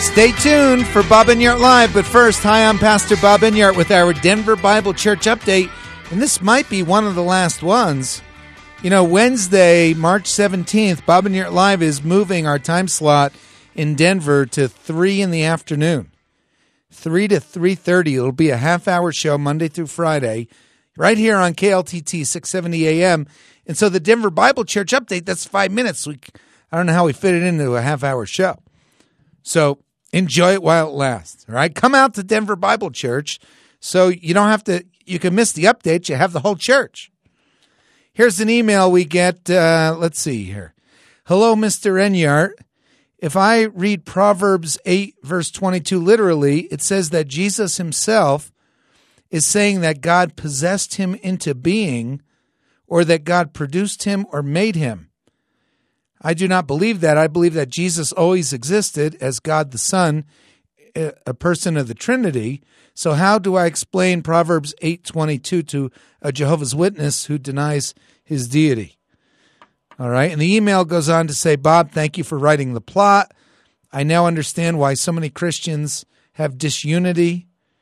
Stay tuned for Bob Enyart Live, but first, hi, I'm Pastor Bob Enyart with our Denver Bible Church update, and this might be one of the last ones. You know, Wednesday, March 17th, Bob Enyart Live is moving our time slot in Denver to 3 in the afternoon, 3 to 3:30. It'll be a half-hour show Monday through Friday, right here on KLTT 670 AM. And so the Denver Bible Church update, that's 5 minutes. I don't know how we fit it into a half-hour show. So enjoy it while it lasts, all right? Come out to Denver Bible Church so you don't have to, you can miss the updates. You have the whole church. Here's an email we get. Let's see here. Hello, Mr. Enyart. If I read Proverbs 8, verse 22 literally, it says that Jesus himself is saying that God possessed him into being, or that God produced him or made him. I do not believe that. I believe that Jesus always existed as God the Son, a person of the Trinity. So how do I explain Proverbs 8:22 to a Jehovah's Witness who denies his deity? All right. And the email goes on to say, Bob, thank you for writing the plot. I now understand why so many Christians have disunity.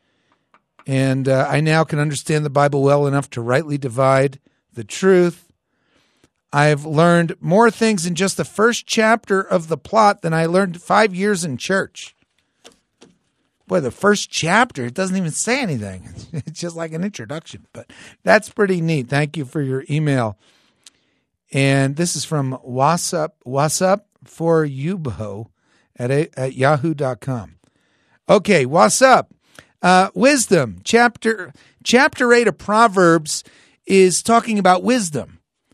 And I now can understand the Bible well enough to rightly divide the truth. I've learned more things in just the first chapter of the plot than I learned 5 years in church. Boy, the first chapter, it doesn't even say anything. It's just like an introduction, but that's pretty neat. Thank you for your email. And this is from Whatsup for Yubo at yahoo.com. Okay, what's up? Wisdom, chapter 8 of Proverbs is talking about wisdom.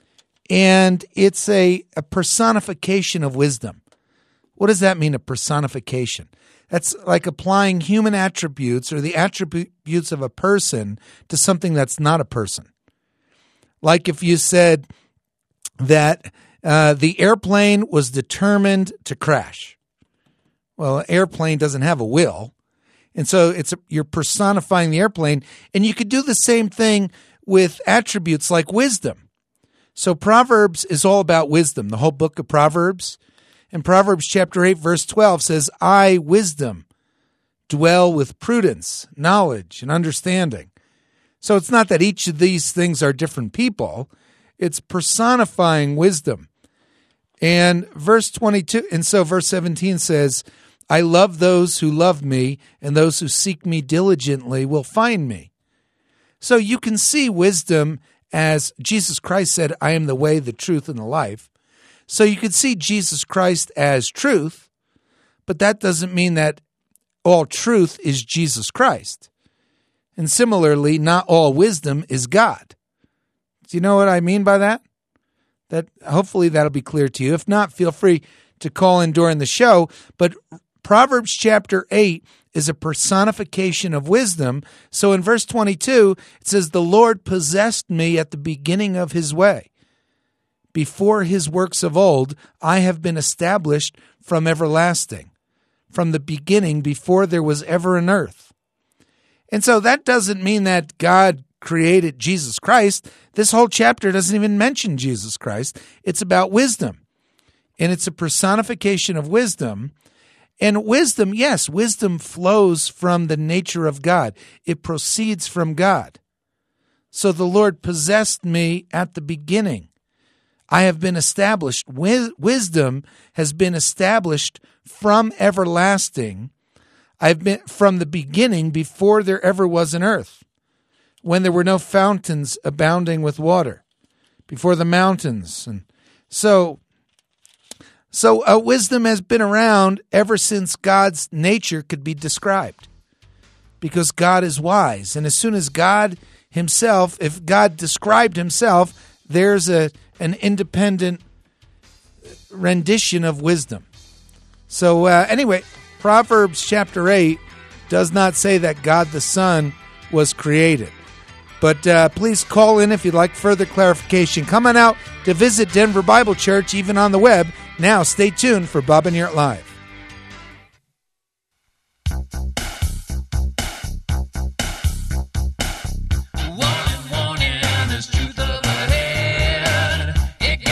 And it's a personification of wisdom. What does that mean, a personification? That's like applying human attributes or the attributes of a person to something that's not a person. Like if you said that the airplane was determined to crash. Well, an airplane doesn't have a will. And so you're personifying the airplane. And you could do the same thing with attributes like wisdom. So Proverbs is all about wisdom, the whole book of Proverbs. And Proverbs chapter 8, verse 12 says, I, wisdom, dwell with prudence, knowledge, and understanding. So it's not that each of these things are different people. It's personifying wisdom. And verse 22, and so verse 17 says, I love those who love me, and those who seek me diligently will find me. So you can see wisdom as Jesus Christ said, I am the way, the truth, and the life. So you could see Jesus Christ as truth, but that doesn't mean that all truth is Jesus Christ. And similarly, not all wisdom is God. Do you know what I mean by that? That hopefully that'll be clear to you. If not, feel free to call in during the show. But Proverbs chapter 8 is a personification of wisdom. So in verse 22, it says, the Lord possessed me at the beginning of his way. Before his works of old, I have been established from everlasting, from the beginning, before there was ever an earth. And so that doesn't mean that God created Jesus Christ. This whole chapter doesn't even mention Jesus Christ. It's about wisdom. And it's a personification of wisdom. And wisdom, yes, wisdom flows from the nature of God. It proceeds from God. So the Lord possessed me at the beginning. I have been established. Wisdom has been established from everlasting. I've been from the beginning, before there ever was an earth, when there were no fountains abounding with water, before the mountains. And so wisdom has been around ever since God's nature could be described, because God is wise. And as soon as God himself, if God described himself, there's an independent rendition of wisdom. So anyway, Proverbs chapter 8 does not say that God the Son was created. But please call in if you'd like further clarification. Come on out to visit Denver Bible Church, even on the web. Now, stay tuned for Bob Enyart Live.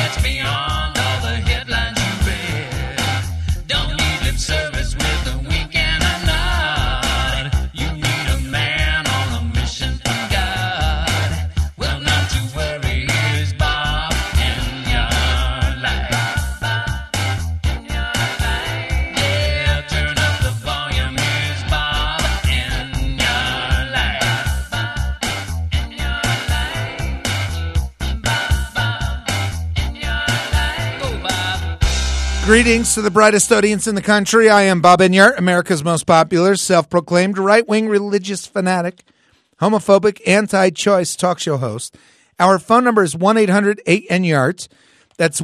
Beyond all the headlines you read. Don't need lip service with a wink Greetings to the brightest audience in the country. I am Bob Enyart, America's most popular, self-proclaimed right-wing religious fanatic, homophobic, anti-choice talk show host. Our phone number is 1-800-8-ENYART. That's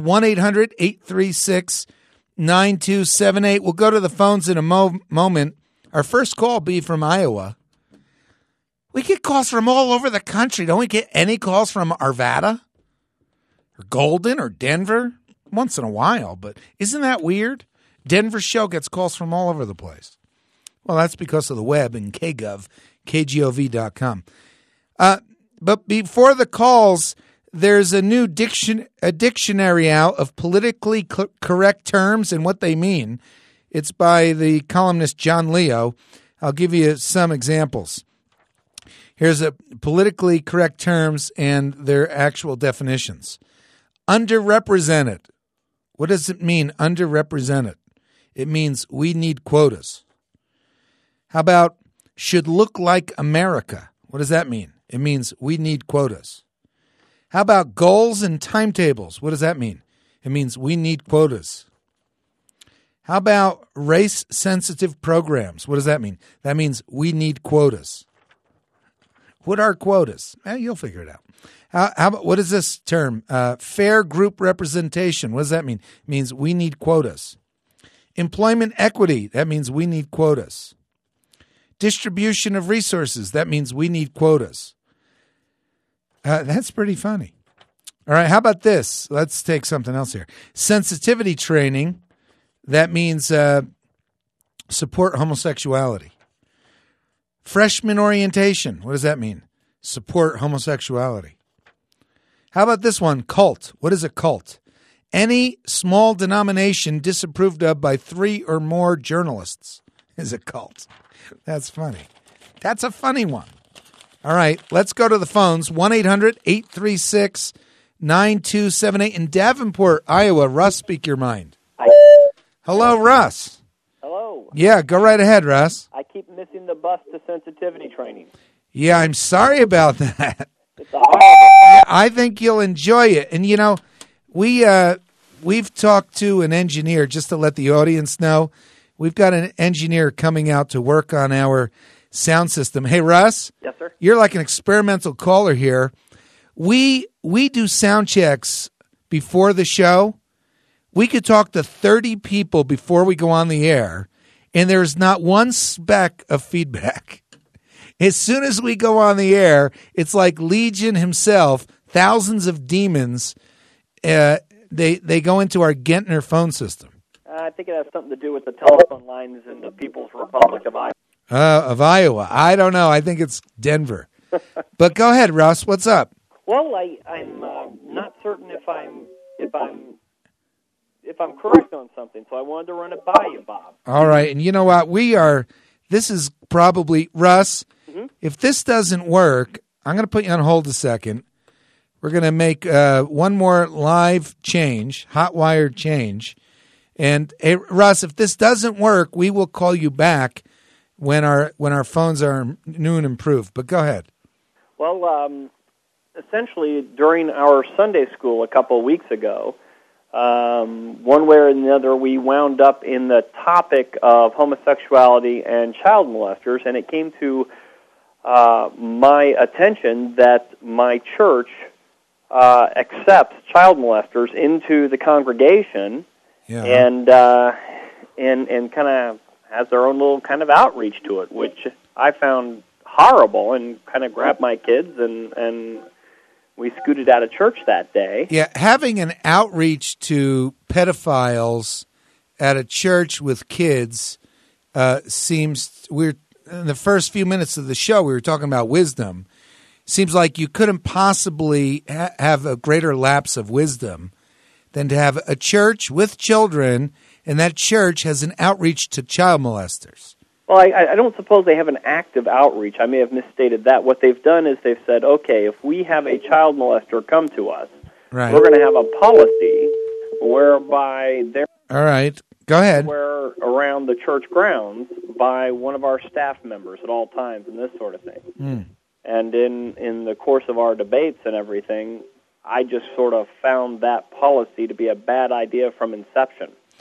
1-800-836-9278. We'll go to the phones in a moment. Our first call will be from Iowa. We get calls from all over the country. Don't we get any calls from Arvada or Golden or Denver? Once in a while, but isn't that weird? Denver show gets calls from all over the place. Well, that's because of the web and KGov, KGOV.com. But before the calls, there's a new dictionary out of politically correct terms and what they mean. It's by the columnist John Leo. I'll give you some examples. Here's a politically correct terms and their actual definitions. Underrepresented. What does it mean, underrepresented? It means we need quotas. How about should look like America? What does that mean? It means we need quotas. How about goals and timetables? What does that mean? It means we need quotas. How about race-sensitive programs? What does that mean? That means we need quotas. What are quotas? You'll figure it out. How about, what is this term? Fair group representation. What does that mean? It means we need quotas. Employment equity. That means we need quotas. Distribution of resources. That means we need quotas. That's pretty funny. All right, how about this? Let's take something else here. Sensitivity training. That means support homosexuality. Freshman orientation. What does that mean? Support homosexuality. How about this one? Cult. What is a cult? Any small denomination disapproved of by 3 or more journalists is a cult. That's funny. That's a funny one. All right, let's go to the phones. 1-800-836-9278. In Davenport, Iowa. Russ, speak your mind. Hi. Hello, Russ. Hello. Yeah, go right ahead, Russ. I keep missing the bus to sensitivity training. Yeah, I'm sorry about that. It's a horrible. I think you'll enjoy it. And, you know, we've talked to an engineer, just to let the audience know. We've got an engineer coming out to work on our sound system. Hey, Russ. Yes, sir. You're like an experimental caller here. We do sound checks before the show. We could talk to 30 people before we go on the air, and there's not one speck of feedback. As soon as we go on the air, it's like Legion himself, thousands of demons, they go into our Gentner phone system. I think it has something to do with the telephone lines in the People's Republic of Iowa. Of Iowa. I don't know. I think it's Denver. But go ahead, Russ. What's up? Well, I'm not certain if I'm correct on something, so I wanted to run it by you, Bob. All right. And you know what? This is probably, Russ, if this doesn't work, I'm going to put you on hold a second. We're going to make one more live change, hot wired change. And hey, Russ, if this doesn't work, we will call you back when our phones are new and improved. But go ahead. Well, essentially, during our Sunday school a couple of weeks ago, one way or another, we wound up in the topic of homosexuality and child molesters, and it came to my attention that my church accepts child molesters into the congregation, and kind of has their own little kind of outreach to it, which I found horrible, and kind of grabbed my kids and we scooted out of church that day. Yeah, having an outreach to pedophiles at a church with kids seems weird. In the first few minutes of the show, we were talking about wisdom. Seems like you couldn't possibly have a greater lapse of wisdom than to have a church with children, and that church has an outreach to child molesters. Well, I don't suppose they have an active outreach. I may have misstated that. What they've done is they've said, okay, if we have a child molester come to us, right, we're going to have a policy whereby they're all right. Go ahead. Somewhere around the church grounds by one of our staff members at all times and this sort of thing. And in the course of our debates and everything, I just sort of found that policy to be a bad idea from inception.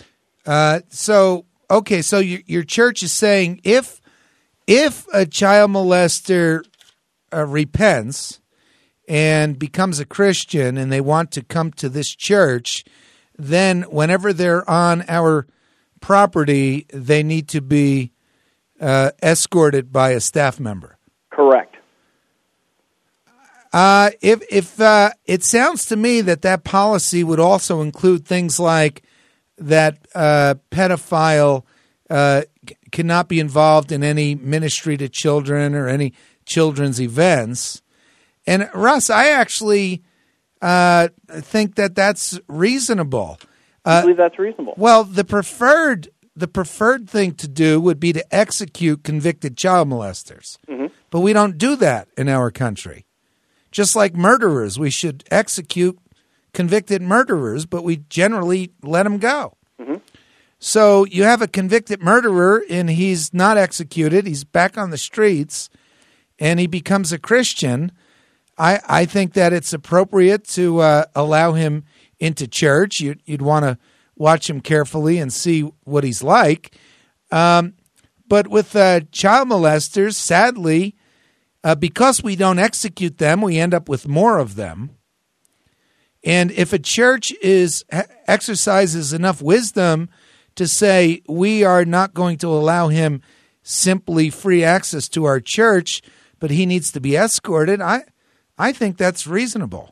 So your church is saying if a child molester repents and becomes a Christian and they want to come to this church, then whenever they're on our property, they need to be escorted by a staff member. Correct. If it sounds to me that policy would also include things like that pedophile cannot be involved in any ministry to children or any children's events. And Russ, I actually think that's reasonable. I believe that's reasonable. Well, the preferred thing to do would be to execute convicted child molesters. Mm-hmm. But we don't do that in our country. Just like murderers, we should execute convicted murderers, but we generally let them go. Mm-hmm. So you have a convicted murderer, and he's not executed. He's back on the streets, and he becomes a Christian. I think that it's appropriate to allow him into church. You'd want to watch him carefully and see what he's like. But with child molesters, sadly, because we don't execute them, we end up with more of them. And if a church exercises enough wisdom to say we are not going to allow him simply free access to our church, but he needs to be escorted, I think that's reasonable.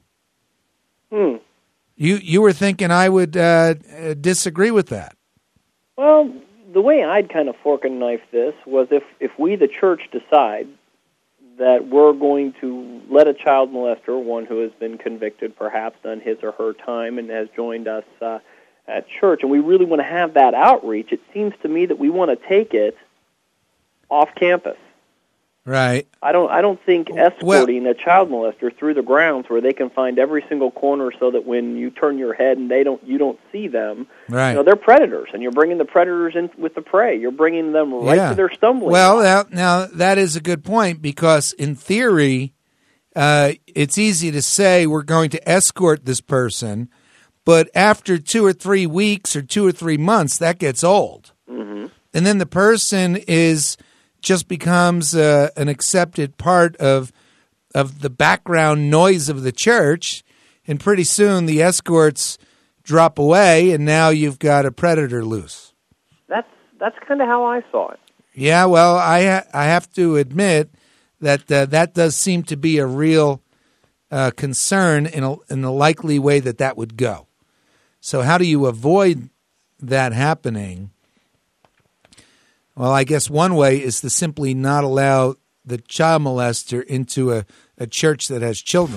You were thinking I would disagree with that. Well, the way I'd kind of fork and knife this was if we, the church, decide that we're going to let a child molester, one who has been convicted, perhaps done his or her time and has joined us at church, and we really want to have that outreach, it seems to me that we want to take it off campus. Right. I don't think escorting a child molester through the grounds where they can find every single corner so that when you turn your head and you don't see them. Right. You know, they're predators, and you're bringing the predators in with the prey. You're bringing them right to their stumbling block. Now that is a good point, because in theory, it's easy to say we're going to escort this person, but after 2 or 3 weeks or 2 or 3 months, that gets old. Mm-hmm. And then the person just becomes an accepted part of the background noise of the church, and pretty soon the escorts drop away, and now you've got a predator loose. That's kind of how I saw it. Yeah, well, I have to admit that that does seem to be a real concern in the likely way that would go. So how do you avoid that happening? Well, I guess one way is to simply not allow the child molester into a church that has children.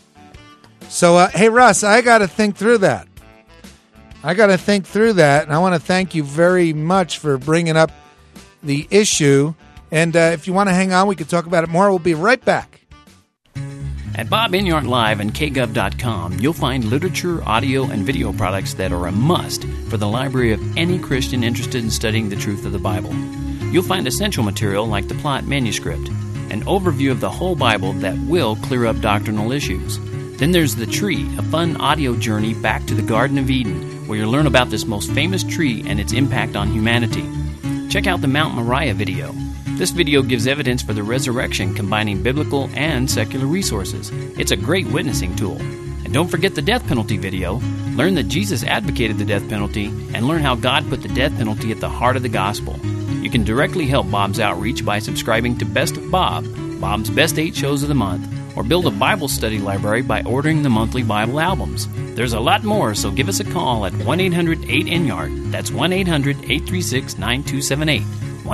So, hey, Russ, I got to think through that. And I want to thank you very much for bringing up the issue. And if you want to hang on, we can talk about it more. We'll be right back. At Bob Enyart Live and KGov.com, you'll find literature, audio, and video products that are a must for the library of any Christian interested in studying the truth of the Bible. You'll find essential material like the Plot Manuscript, an overview of the whole Bible that will clear up doctrinal issues. Then there's The Tree, a fun audio journey back to the Garden of Eden, where you'll learn about this most famous tree and its impact on humanity. Check out the Mount Moriah video. This video gives evidence for the resurrection, combining biblical and secular resources. It's a great witnessing tool. And don't forget the death penalty video. Learn that Jesus advocated the death penalty, and learn how God put the death penalty at the heart of the gospel. You can directly help Bob's outreach by subscribing to Best of Bob, Bob's Best 8 Shows of the Month, or build a Bible study library by ordering the monthly Bible albums. There's a lot more, so give us a call at 1-800-8-ENYARD. That's 1-800-836-9278.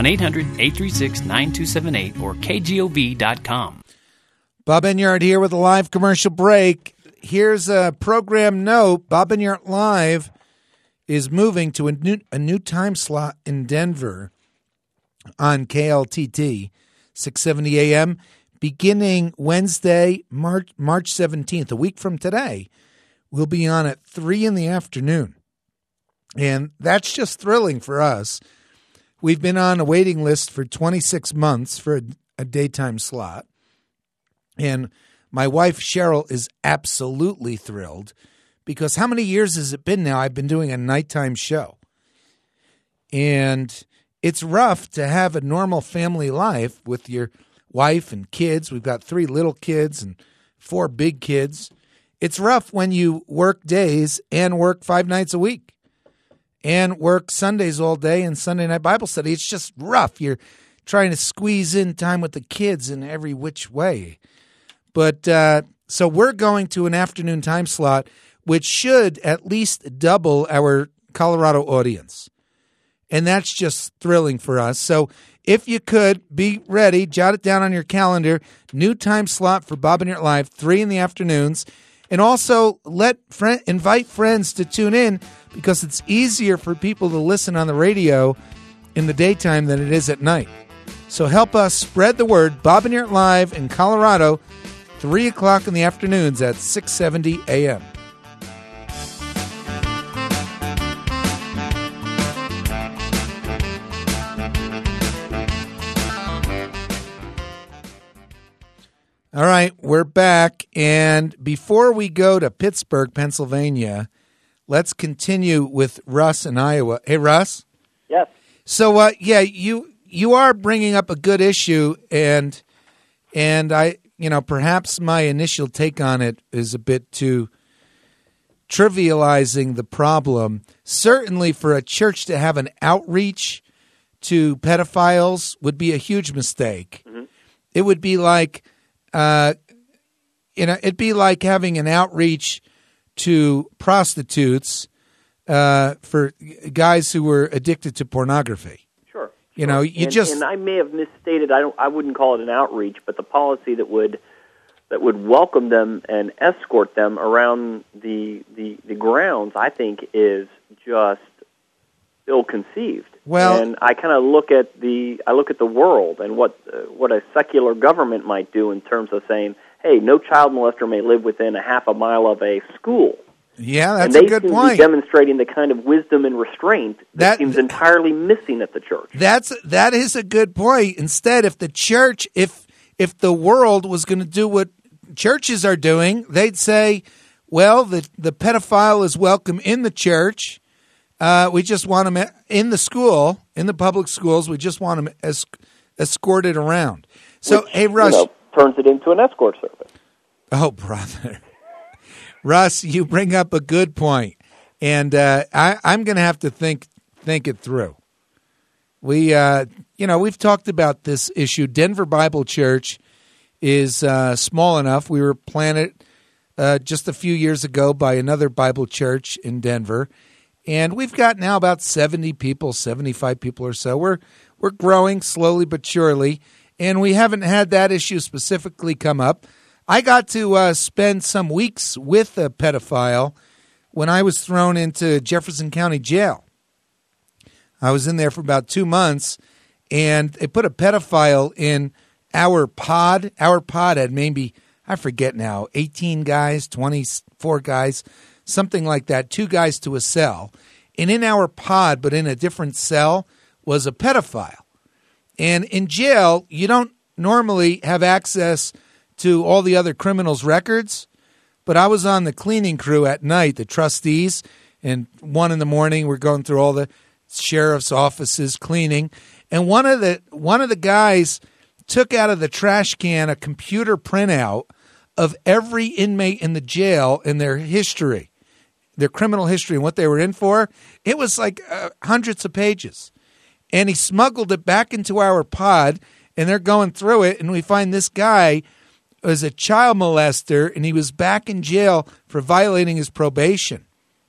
1-800-836-9278 or KGOV.com. Bob Enyart here with a live commercial break. Here's a program note. Bob Enyart Live is moving to a new time slot in Denver on KLTT, 670 AM, beginning Wednesday, March 17th, a week from today. We'll be on at 3 in the afternoon. And that's just thrilling for us. We've been on a waiting list for 26 months for a daytime slot. And my wife, Cheryl, is absolutely thrilled because how many years has it been now I've been doing a nighttime show? And it's rough to have a normal family life with your wife and kids. We've got 3 little kids and 4 big kids. It's rough when you work days and work 5 nights a week and work Sundays all day and Sunday night Bible study. It's just rough. You're trying to squeeze in time with the kids in every which way. But so we're going to an afternoon time slot, which should at least double our Colorado audience. And that's just thrilling for us. So if you could, be ready, jot it down on your calendar, new time slot for Bob and Your Live, 3 in the afternoons. And also invite friends to tune in, because it's easier for people to listen on the radio in the daytime than it is at night. So help us spread the word. Bob and Your Live in Colorado, 3 o'clock in the afternoons at 670 a.m. All right, we're back, and before we go to Pittsburgh, Pennsylvania, let's continue with Russ in Iowa. Hey, Russ? Yes. So, you are bringing up a good issue, and I, perhaps my initial take on it is a bit too trivializing the problem. Certainly for a church to have an outreach to pedophiles would be a huge mistake. Mm-hmm. It would be like... it'd be like having an outreach to prostitutes for guys who were addicted to pornography. Sure. And I may have misstated. I wouldn't call it an outreach, but the policy that would welcome them and escort them around the grounds, I think, is just ill-conceived. Well, and I kind of look at the world and what a secular government might do in terms of saying, hey, no child molester may live within a half a mile of a school. Yeah, that's a good point. And they seem to be demonstrating the kind of wisdom and restraint that seems entirely missing at the church. That is a good point. Instead, if the church, if the world was going to do what churches are doing, they'd say, well, the pedophile is welcome in the church. We just want them in the school, in the public schools. We just want them escorted around. So, which, hey, Russ, turns it into an escort service. Oh, brother, Russ, you bring up a good point, and I'm going to have to think it through. We've talked about this issue. Denver Bible Church is small enough. We were planted just a few years ago by another Bible church in Denver. And we've got now about 70 people, 75 people or so. We're growing slowly but surely, and we haven't had that issue specifically come up. I got to spend some weeks with a pedophile when I was thrown into Jefferson County Jail. I was in there for about 2 months, and they put a pedophile in our pod. Our pod had maybe, I forget now, 18 guys, 24 guys, something like that, 2 guys to a cell. And in our pod, but in a different cell, was a pedophile. And in jail, you don't normally have access to all the other criminals' records, but I was on the cleaning crew at night, the trustees, and 1 in the morning we're going through all the sheriff's offices cleaning. And one of the guys took out of the trash can a computer printout of every inmate in the jail and their history. Their criminal history and what they were in for. It was like hundreds of pages. And he smuggled it back into our pod, and they're going through it, and we find this guy was a child molester, and he was back in jail for violating his probation.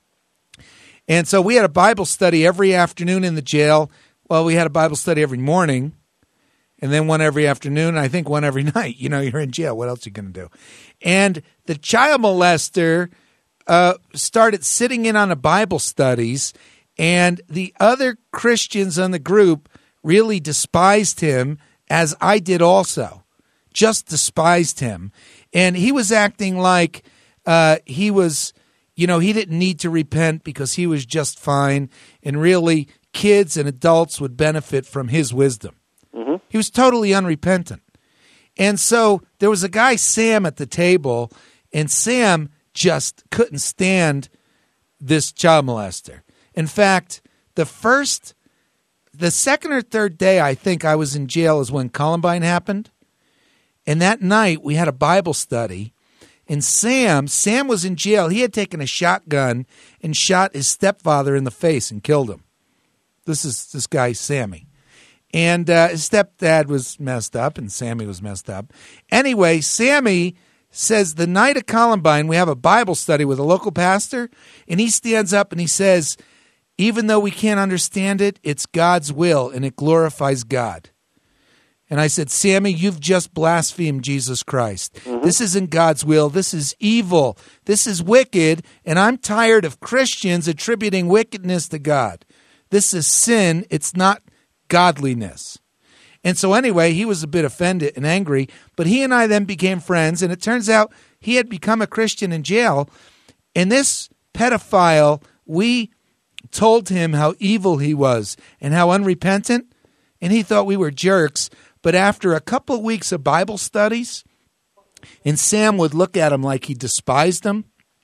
And so we had a Bible study every afternoon in the jail. Well, we had a Bible study every morning, and then one every afternoon, and I think one every night. You're in jail. What else are you going to do? And the child molester started sitting in on the Bible studies, and the other Christians in the group really despised him, as I did also. Just despised him. And he was acting like he was, he didn't need to repent because he was just fine, and really kids and adults would benefit from his wisdom. Mm-hmm. He was totally unrepentant. And so there was a guy, Sam, at the table, and Sam just couldn't stand this child molester. In fact, the first the second or third day I think I was in jail is when Columbine happened. And that night we had a Bible study. And Sam was in jail. He had taken a shotgun and shot his stepfather in the face and killed him. This is this guy, Sammy. And his stepdad was messed up, and Sammy was messed up. Anyway, Sammy says the night of Columbine, we have a Bible study with a local pastor, and he stands up and he says, even though we can't understand it, it's God's will, and it glorifies God. And I said, Sammy, you've just blasphemed Jesus Christ. Mm-hmm. This isn't God's will. This is evil. This is wicked, and I'm tired of Christians attributing wickedness to God. This is sin. It's not godliness. And so anyway, he was a bit offended and angry, but he and I then became friends, and it turns out he had become a Christian in jail, and this pedophile, we told him how evil he was and how unrepentant, and he thought we were jerks. But after a couple of weeks of Bible studies, and Sam would look at him like he despised him,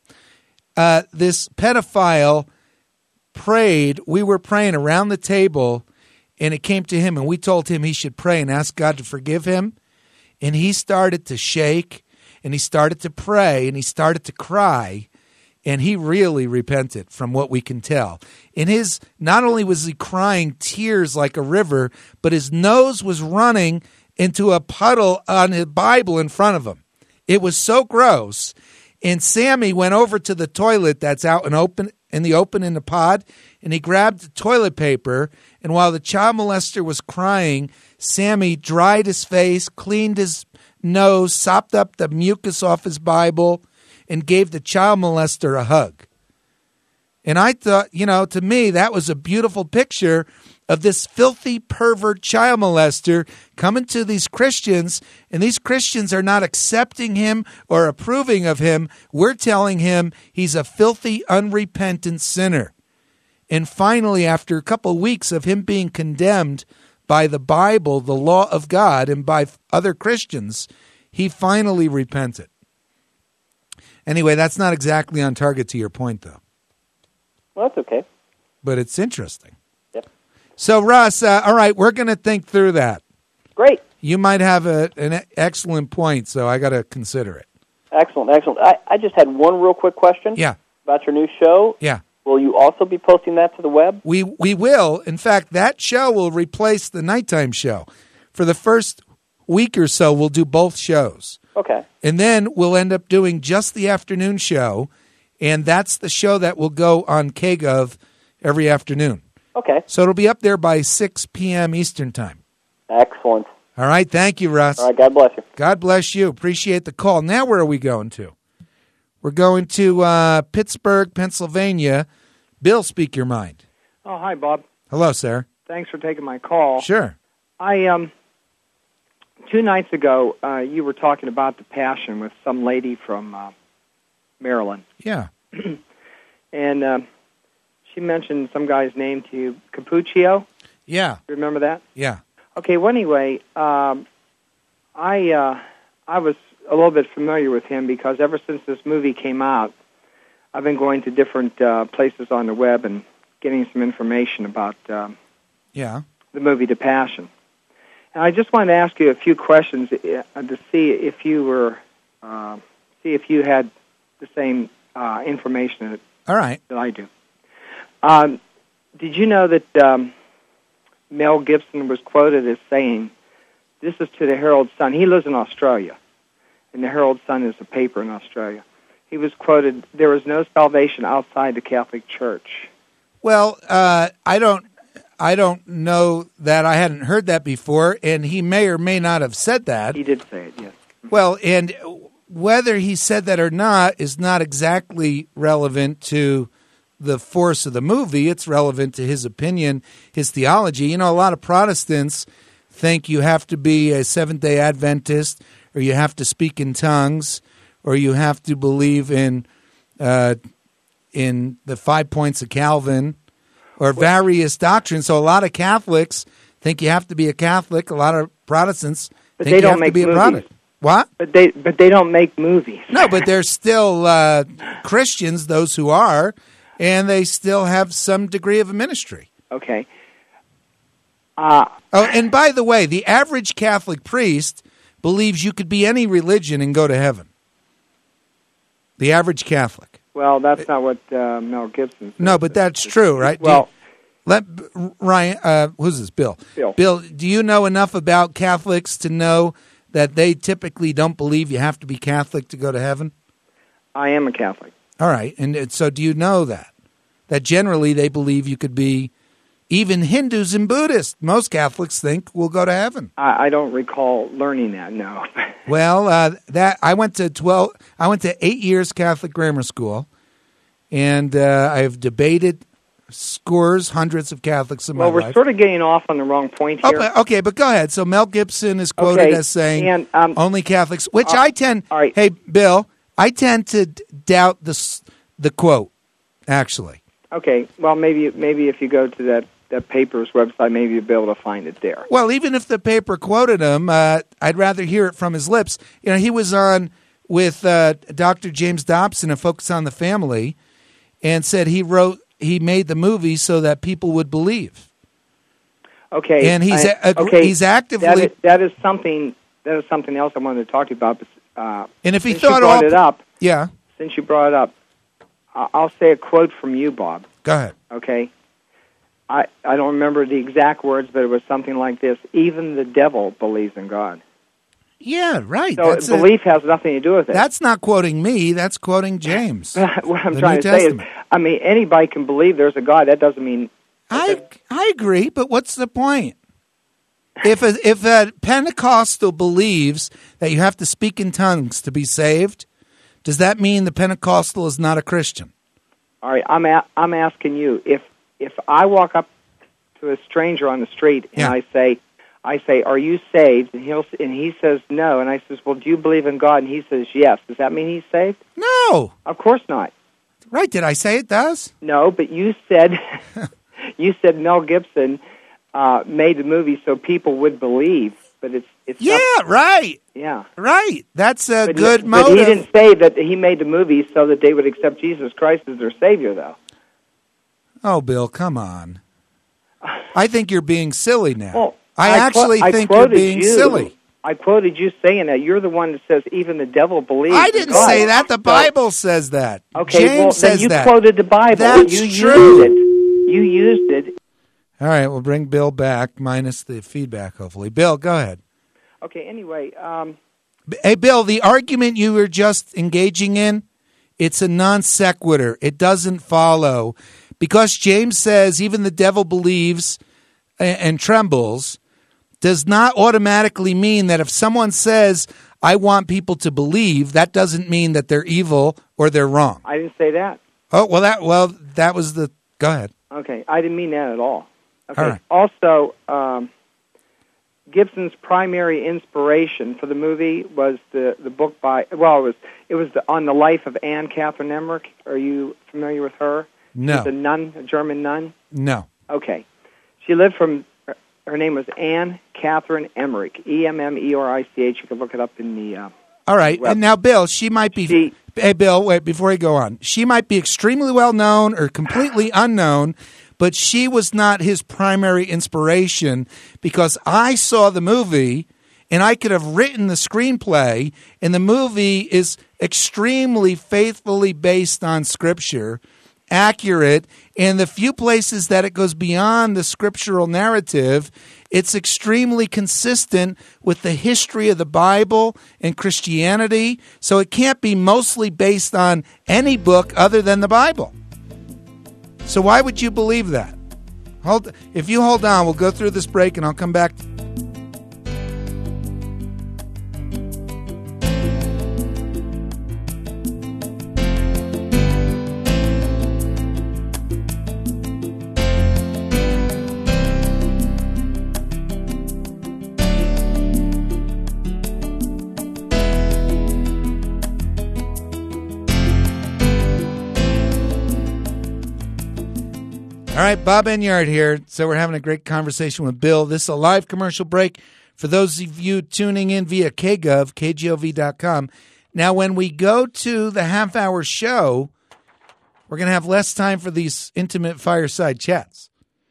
this pedophile prayed. We were praying around the table, and it came to him, and we told him he should pray and ask God to forgive him. And he started to shake, and he started to pray, and he started to cry, and he really repented from what we can tell. In his, not only was he crying tears like a river, but his nose was running into a puddle on his Bible in front of him. It was so gross. And Sammy went over to the toilet that's out and open in the pod, and he grabbed the toilet paper, and while the child molester was crying, Sammy dried his face, cleaned his nose, sopped up the mucus off his Bible, and gave the child molester a hug. And I thought, to me, that was a beautiful picture of this filthy, pervert child molester coming to these Christians, and these Christians are not accepting him or approving of him. We're telling him he's a filthy, unrepentant sinner. And finally, after a couple of weeks of him being condemned by the Bible, the law of God, and by other Christians, he finally repented. Anyway, that's not exactly on target to your point, though. Well, that's okay. But it's interesting. Yep. So, Russ, all right, we're going to think through that. Great. You might have an excellent point, so I got to consider it. Excellent. I just had one real quick question. Yeah. About your new show. Yeah. Will you also be posting that to the web? We will. In fact, that show will replace the nighttime show. For the first week or so, we'll do both shows. Okay. And then we'll end up doing just the afternoon show, and that's the show that will go on KGov every afternoon. Okay. So it'll be up there by 6 p.m. Eastern Time. Excellent. All right. Thank you, Russ. All right. God bless you. God bless you. Appreciate the call. Now where are we going to? We're going to Pittsburgh, Pennsylvania. Bill, speak your mind. Oh, hi, Bob. Hello, sir. Thanks for taking my call. Sure. I 2 nights ago, you were talking about the Passion with some lady from Maryland. Yeah. And she mentioned some guy's name to you, Capuccio. Yeah. Remember that? Yeah. Okay, well, anyway, I was a little bit familiar with him because ever since this movie came out, I've been going to different places on the web and getting some information about the movie The Passion. And I just wanted to ask you a few questions to see if you were had the same information that I do. Did you know that Mel Gibson was quoted as saying, "This is to the Herald Sun." He lives in Australia, and the Herald Sun is a paper in Australia. He was quoted, "There is no salvation outside the Catholic Church." Well, I don't know that. I hadn't heard that before, and he may or may not have said that. He did say it, yes. Well, and whether he said that or not is not exactly relevant to the force of the movie. It's relevant to his opinion, his theology. A lot of Protestants think you have to be a Seventh-day Adventist, or you have to speak in tongues, or you have to believe in the 5 points of Calvin, or various doctrines. So a lot of Catholics think you have to be a Catholic. A lot of Protestants think you have to be a Protestant. What? But they don't make movies. No, but they're still Christians, those who are, and they still have some degree of a ministry. Okay. And by the way, the average Catholic priest believes you could be any religion and go to heaven. The average Catholic. Well, that's not what Mel Gibson said. No, but that's true, right? Well, Ryan, who's this? Bill. Bill, do you know enough about Catholics to know that they typically don't believe you have to be Catholic to go to heaven? I am a Catholic. All right, and so do you know that generally they believe you could be, even Hindus and Buddhists, most Catholics think will go to heaven. I don't recall learning that. No. Well, I went to 8 years Catholic grammar school, and I've debated hundreds of Catholics in my life. Well, we're sort of getting off on the wrong point here. Okay, but go ahead. So Mel Gibson is quoted as saying only Catholics, which I tend. All right. Hey, Bill, I tend to doubt the quote. Actually. Okay. Well, maybe if you go to that paper's website, maybe you'll be able to find it there. Well, even if the paper quoted him, I'd rather hear it from his lips. You know, he was on with Dr. James Dobson of Focus on the Family, and said he made the movie so that people would believe. Okay, and he's actively that is something else I wanted to talk to you about. And if he since you brought it up, yeah. Since you brought it up, I'll say a quote from you, Bob. Go ahead. Okay. I don't remember the exact words, but it was something like this: "Even the devil believes in God." Yeah, right. So belief has nothing to do with it. That's not quoting me. That's quoting James. What I'm trying to say is, I mean, anybody can believe there's a God. That doesn't mean. I agree, but what's the point? If a Pentecostal believes that you have to speak in tongues to be saved, does that mean the Pentecostal is not a Christian? All right, I'm asking you, if I walk up to a stranger on the street and I say, "Are you saved?" and he says no, and I says, "Well, do you believe in God?" and he says yes. Does that mean he's saved? No, of course not. Right? Did I say it does? No, but you said Mel Gibson made the movie so people would believe, but it's not, right. Yeah, right. That's a good motive. But he didn't say that he made the movie so that they would accept Jesus Christ as their Savior, though. Oh, Bill, come on. I think you're being silly now. Well, I think you're being silly. I quoted you saying that. You're the one that says even the devil believes. I didn't say that. The Bible says that. Okay, James says then you that. quoted the Bible. That's true. You used it. All right, we'll bring Bill back, minus the feedback, hopefully. Bill, go ahead. Okay, anyway. Hey, Bill, the argument you were just engaging in, it's a non sequitur. It doesn't follow. Because James says even the devil believes and trembles, does not automatically mean that if someone says, I want people to believe, that doesn't mean that they're evil or they're wrong. I didn't say that. Oh, that was the... Go ahead. Okay, I didn't mean that at all. Okay. All right. Also, Gibson's primary inspiration for the movie was the book by... Well, it was on the life of Anne Catherine Emmerich. Are you familiar with her? No. She's a German nun? No. Okay. She lived from... Her name was Anne Catherine Emmerich, Emmerich. You can look it up in the... All right. And now, Bill, she might be... Hey, Bill, wait, before you go on. She might be extremely well-known or completely unknown, but she was not his primary inspiration because I saw the movie and I could have written the screenplay, and the movie is extremely faithfully based on Scripture, accurate, and the few places that it goes beyond the scriptural narrative, it's extremely consistent with the history of the Bible and Christianity, so it can't be mostly based on any book other than the Bible. So why would you believe that? If you hold on, we'll go through this break and I'll come back. All right, Bob Enyart here. So we're having a great conversation with Bill. This is a live commercial break for those of you tuning in via KGov, KGOV.com. Now, when we go to the half-hour show, we're going to have less time for these intimate fireside chats.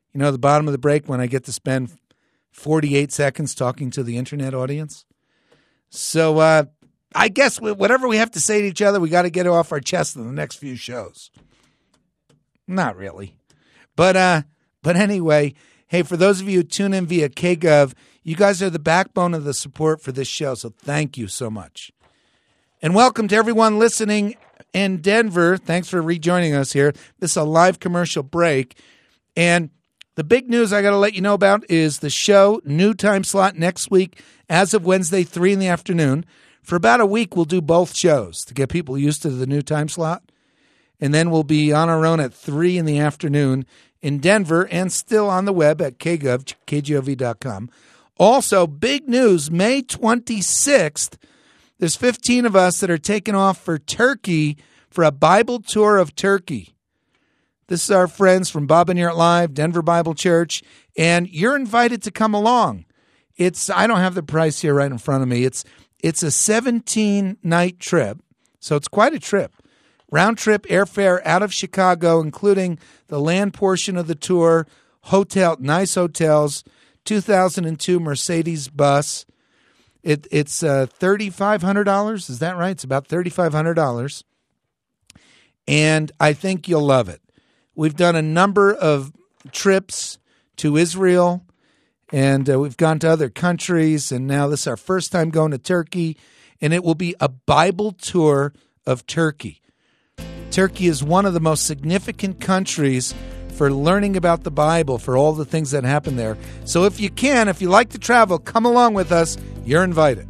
You know, the bottom of the break when I get to spend 48 seconds talking to the internet audience. So I guess whatever we have to say to each other, we got to get it off our chest in the next few shows. Not really. But anyway, hey, for those of you who tune in via KGov, you guys are the backbone of the support for this show, so thank you so much. And welcome to everyone listening in Denver. Thanks for rejoining us here. This is a live commercial break. And the big news I got to let you know about is the show, new time slot next week, as of Wednesday, 3 in the afternoon. For about a week, we'll do both shows to get people used to the new time slot. And then we'll be on our own at 3 in the afternoon in Denver and still on the web at KGov, KGOV.com. Also, big news, May 26th, there's 15 of us that are taking off for Turkey for a Bible tour of Turkey. This is our friends from Bob and Yurt Live, Denver Bible Church, and you're invited to come along. I don't have the price here right in front of me. It's a 17-night trip, so it's quite a trip. Round-trip airfare out of Chicago, including the land portion of the tour, nice hotels, 2002 Mercedes bus. It's $3,500. Is that right? It's about $3,500. And I think you'll love it. We've done a number of trips to Israel, and we've gone to other countries, and now this is our first time going to Turkey, and it will be a Bible tour of Turkey. Turkey is one of the most significant countries for learning about the Bible, for all the things that happen there. So if you like to travel, come along with us. You're invited.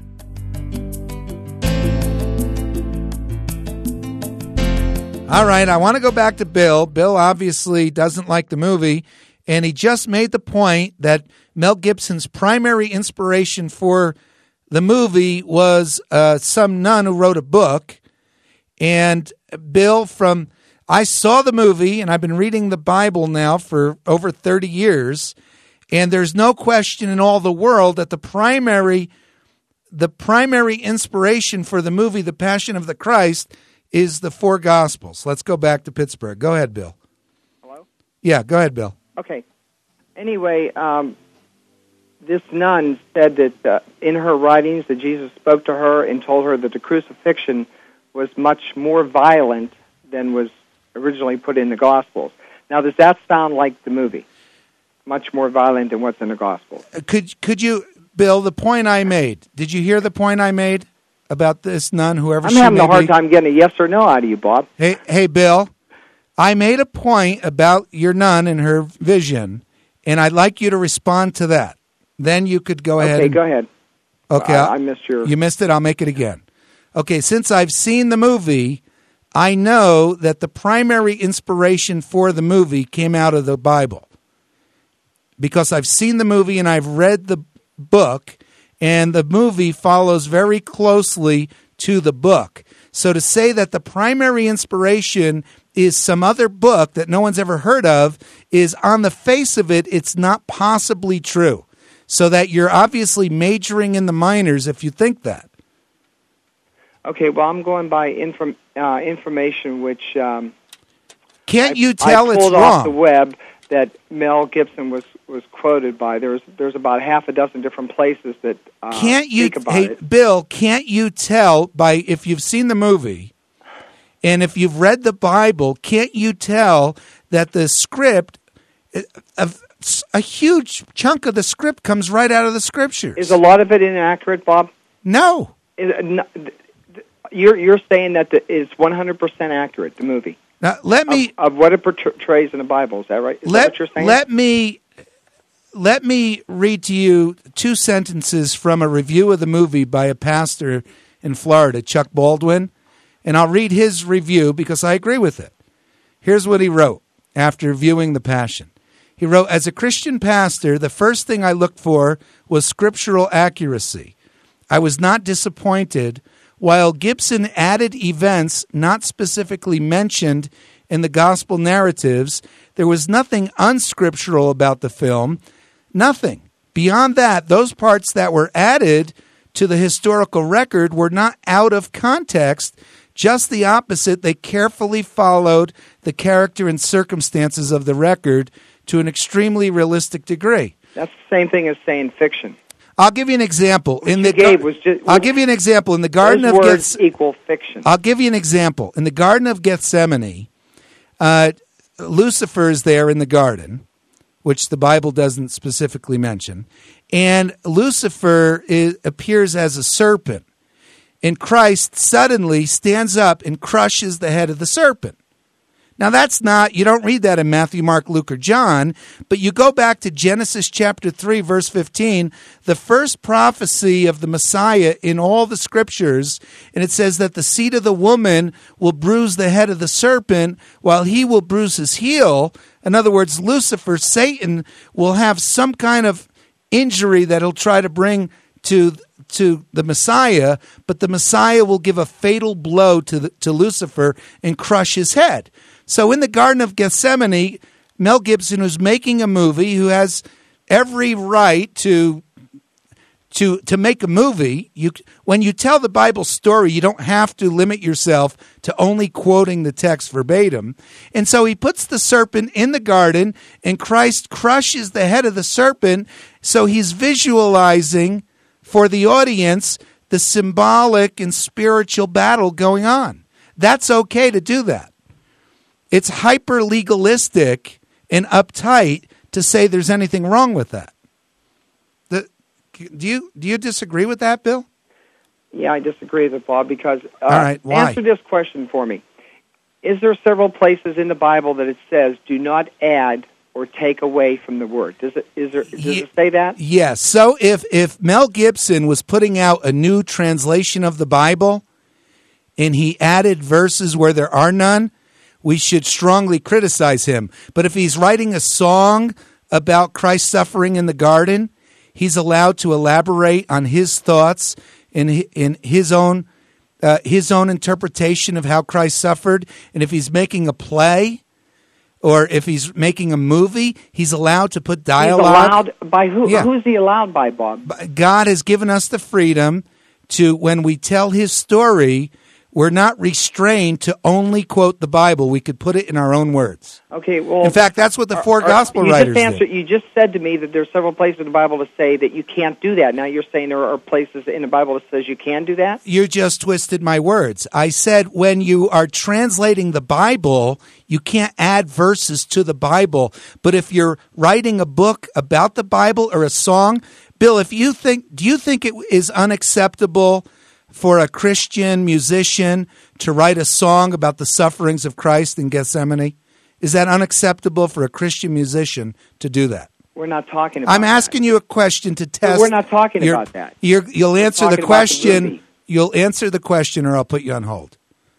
All right, I want to go back to Bill. Bill obviously doesn't like the movie, and he just made the point that Mel Gibson's primary inspiration for the movie was some nun who wrote a book. And Bill, I saw the movie, and I've been reading the Bible now for over 30 years, and there's no question in all the world that the primary inspiration for the movie, The Passion of the Christ, is the four Gospels. Let's go back to Pittsburgh. Go ahead, Bill. Hello? Yeah, go ahead, Bill. Okay. Anyway, this nun said that in her writings that Jesus spoke to her and told her that the crucifixion was much more violent than was originally put in the Gospels. Now, does that sound like the movie? Much more violent than what's in the Gospels. Could you, Bill, the point I made, did you hear the point I made about this nun, whoever she may be? I'm having a hard time getting a yes or no out of you, Bob. Hey, Bill, I made a point about your nun and her vision, and I'd like you to respond to that. Then you could go ahead. Okay, go ahead. Okay. I missed your... You missed it? I'll make it again. Okay, since I've seen the movie, I know that the primary inspiration for the movie came out of the Bible. Because I've seen the movie and I've read the book, and the movie follows very closely to the book. So to say that the primary inspiration is some other book that no one's ever heard of is, on the face of it, it's not possibly true. So that you're obviously majoring in the minors if you think that. Okay, well, I'm going by information which can't you tell I it's pulled wrong off the web that Mel Gibson was quoted by. There's about half a dozen different places that speak about it. Bill, can't you tell by if you've seen the movie and if you've read the Bible, can't you tell that the script, a huge chunk of the script comes right out of the Scriptures? Is a lot of it inaccurate, Bob? No. You're saying that it's 100% accurate, the movie. Now, let me of what it portrays in the Bible. Is that right? Is that what you're saying? Let me read to you two sentences from a review of the movie by a pastor in Florida, Chuck Baldwin, and I'll read his review because I agree with it. Here's what he wrote after viewing The Passion. He wrote, "As a Christian pastor, the first thing I looked for was scriptural accuracy. I was not disappointed. While Gibson added events not specifically mentioned in the gospel narratives, there was nothing unscriptural about the film. Nothing. Beyond that, those parts that were added to the historical record were not out of context. Just the opposite. They carefully followed the character and circumstances of the record to an extremely realistic degree. That's the same thing as saying fiction. I'll give you an example. I'll give you an example. In the Garden of equal fiction. I'll give you an example. In the Garden of Gethsemane, Lucifer is there in the garden, which the Bible doesn't specifically mention, and Lucifer appears as a serpent, and Christ suddenly stands up and crushes the head of the serpent. Now, you don't read that in Matthew, Mark, Luke, or John, but you go back to Genesis chapter 3, verse 15, the first prophecy of the Messiah in all the scriptures, and it says that the seed of the woman will bruise the head of the serpent while he will bruise his heel. In other words, Lucifer, Satan, will have some kind of injury that he'll try to bring to the Messiah, but the Messiah will give a fatal blow to Lucifer and crush his head. So in the Garden of Gethsemane, Mel Gibson, who's making a movie, who has every right to make a movie, when you tell the Bible story, you don't have to limit yourself to only quoting the text verbatim. And so he puts the serpent in the garden, and Christ crushes the head of the serpent, so he's visualizing for the audience the symbolic and spiritual battle going on. That's okay to do that. It's hyper-legalistic and uptight to say there's anything wrong with that. Do you disagree with that, Bill? Yeah, I disagree with it, Bob, because... All right, why? Answer this question for me. Is there several places in the Bible that it says, do not add or take away from the word? Does it say that? Yes. So if Mel Gibson was putting out a new translation of the Bible and he added verses where there are none, we should strongly criticize him. But if he's writing a song about Christ's suffering in the garden, he's allowed to elaborate on his thoughts in his own interpretation of how Christ suffered. And if he's making a play or if he's making a movie, he's allowed to put dialogue. He's allowed by who? Yeah. Who's he allowed by, Bob? God has given us the freedom to, when we tell his story, we're not restrained to only quote the Bible. We could put it in our own words. Okay, well... In fact, that's what the four gospel writers did. You just said to me that there's several places in the Bible that say that you can't do that. Now you're saying there are places in the Bible that says you can do that? You just twisted my words. I said when you are translating the Bible, you can't add verses to the Bible. But if you're writing a book about the Bible or a song, Bill, do you think it is unacceptable for a Christian musician to write a song about the sufferings of Christ in Gethsemane? Is that unacceptable for a Christian musician to do that? We're not talking about I'm asking you a question to test. We're not talking about that. You'll answer the question. You'll answer the question or I'll put you on hold.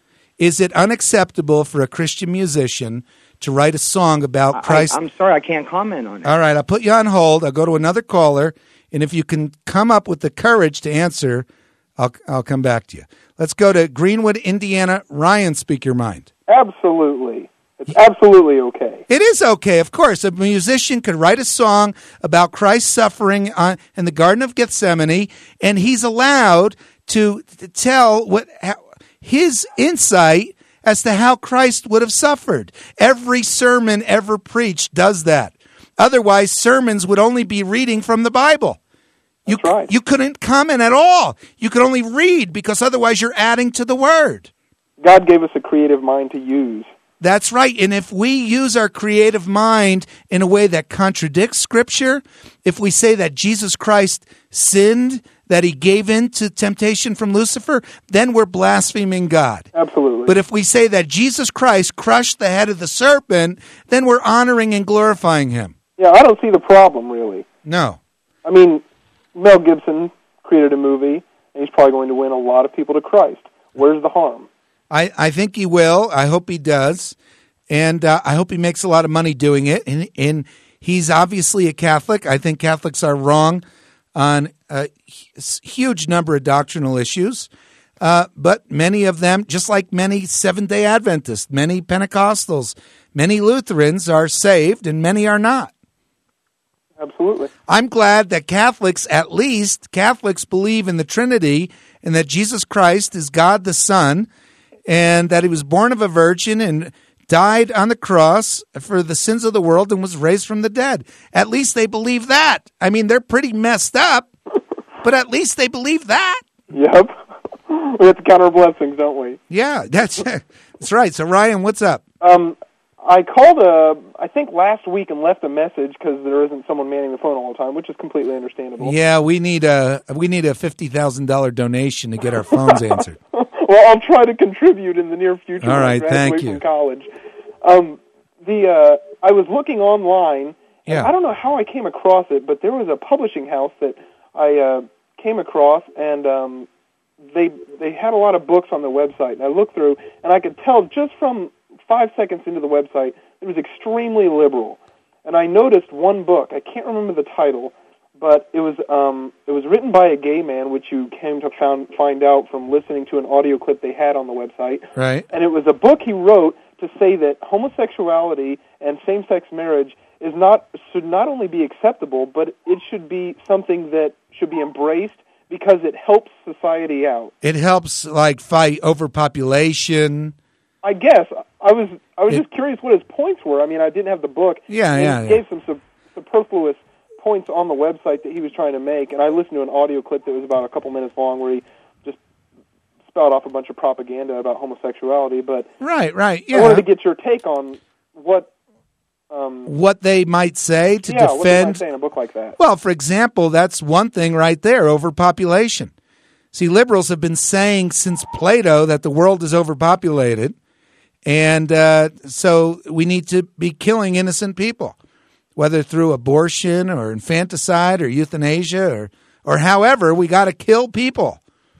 Is it unacceptable for a Christian musician to write a song about Christ? I'm sorry, I can't comment on it. All right, I'll put you on hold. I'll go to another caller, and if you can come up with the courage to answer, I'll come back to you. Let's go to Greenwood, Indiana. Ryan, speak your mind. Absolutely. It's absolutely okay. It is okay, of course. A musician could write a song about Christ's suffering in the Garden of Gethsemane, and he's allowed to tell his insight as to how Christ would have suffered. Every sermon ever preached does that. Otherwise, sermons would only be reading from the Bible. That's right. You couldn't comment at all. You could only read because otherwise you're adding to the word. God gave us a creative mind to use. That's right. And if we use our creative mind in a way that contradicts Scripture, if we say that Jesus Christ sinned, that he gave in to temptation from Lucifer, then we're blaspheming God. Absolutely. But if we say that Jesus Christ crushed the head of the serpent, then we're honoring and glorifying him. Yeah, I don't see the problem, really. No. I mean, Mel Gibson created a movie, and he's probably going to win a lot of people to Christ. Where's the harm? I think he will. I hope he does. And I hope he makes a lot of money doing it. And he's obviously a Catholic. I think Catholics are wrong on a huge number of doctrinal issues. But many of them, just like many Seventh-day Adventists, many Pentecostals, many Lutherans are saved and many are not. Absolutely. I'm glad that Catholics believe in the Trinity and that Jesus Christ is God the Son and that he was born of a virgin and died on the cross for the sins of the world and was raised from the dead. At least they believe that. I mean, they're pretty messed up, but at least they believe that. Yep. We have to count our blessings, don't we? Yeah, that's right. So, Ryan, what's up? I called, I think last week and left a message because there isn't someone manning the phone all the time, which is completely understandable. Yeah, we need a $50,000 donation to get our phones answered. Well, I'll try to contribute in the near future. All right, thank you. From college. I was looking online. Yeah. I don't know how I came across it, but there was a publishing house that I came across, and they had a lot of books on the website. And I looked through, and I could tell just from 5 seconds into the website, it was extremely liberal. And I noticed one book. I can't remember the title, but it was written by a gay man, which you came to find out from listening to an audio clip they had on the website. Right. And it was a book he wrote to say that homosexuality and same-sex marriage should not only be acceptable, but it should be something that should be embraced because it helps society out. It helps, like, fight overpopulation. I guess. I was just curious what his points were. I mean, I didn't have the book. He gave some superfluous points on the website that he was trying to make, and I listened to an audio clip that was about a couple minutes long where he just spelled off a bunch of propaganda about homosexuality. But right, yeah. I wanted to get your take on what they might say to defend. What they might say in a book like that. Well, for example, that's one thing right there: overpopulation. See, liberals have been saying since Plato that the world is overpopulated. And so we need to be killing innocent people, whether through abortion or infanticide or euthanasia or however, we got to kill people.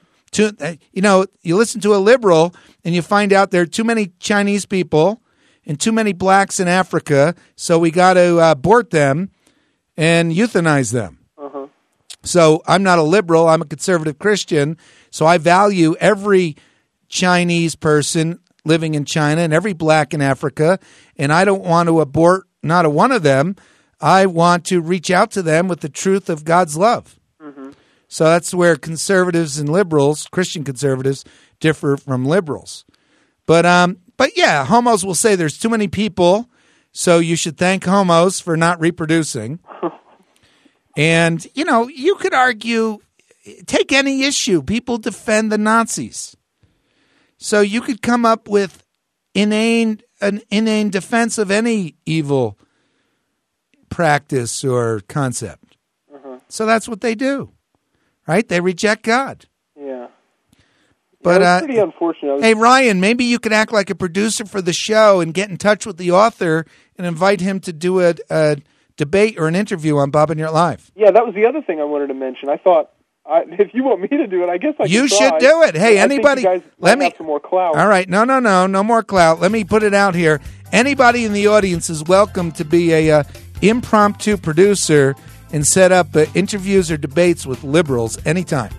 You listen to a liberal and you find out there are too many Chinese people and too many blacks in Africa, so we got to abort them and euthanize them. Uh-huh. So I'm not a liberal, I'm a conservative Christian, so I value every Chinese person living in China and every black in Africa, and I don't want to abort not a one of them. I want to reach out to them with the truth of God's love. Mm-hmm. So that's where conservatives and liberals, Christian conservatives, differ from liberals. But yeah, homos will say there's too many people, so you should thank homos for not reproducing. And, you could argue, take any issue. People defend the Nazis. So you could come up with an inane defense of any evil practice or concept. Uh-huh. So that's what they do, right? They reject God. Yeah. But it's pretty unfortunate. Hey, Ryan, maybe you could act like a producer for the show and get in touch with the author and invite him to do a debate or an interview on Bob and You're Live. Yeah, that was the other thing I wanted to mention. I thought, if you want me to do it, I guess I can You try. should do it. Hey, anybody, I think you guys have some more clout. All right, no more clout. Let me put it out here. Anybody in the audience is welcome to be a impromptu producer and set up interviews or debates with liberals anytime.